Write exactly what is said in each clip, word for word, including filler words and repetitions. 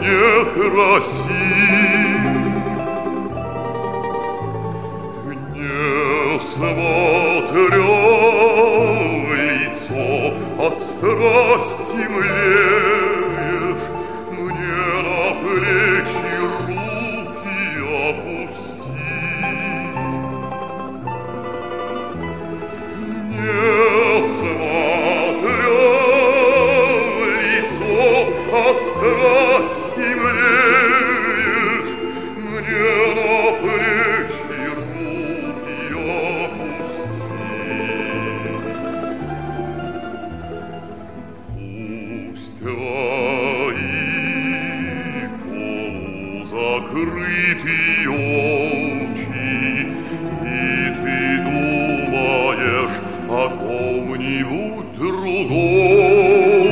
некрасив. Не смотря в лицо, от страсти млеешь, мне на плечи руки опусти. Не смотря в лицо, от страсти млеешь, мне на плечи руки опусти. Пусть твои полузакрытые очи, и ты думаешь о ком-нибудь другом.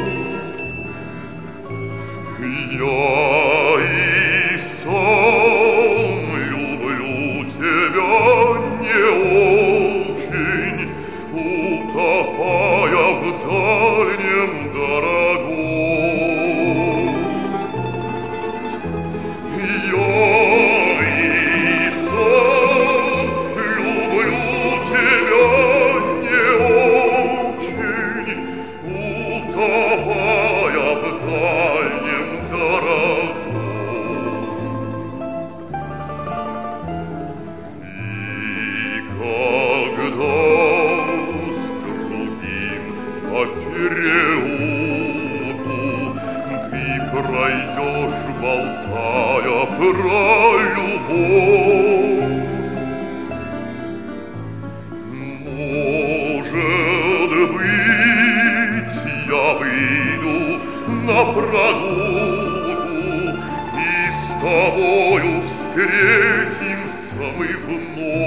Я и сам люблю тебя не очень, утопая в дальнем дорогом. Я и сам люблю тебя не очень, утопая в дальнем дорогом. И когда с другим по переулку ты пройдешь, болтая про любовь, может быть, я выйду на прогулку и с тобою встретимся мы вновь.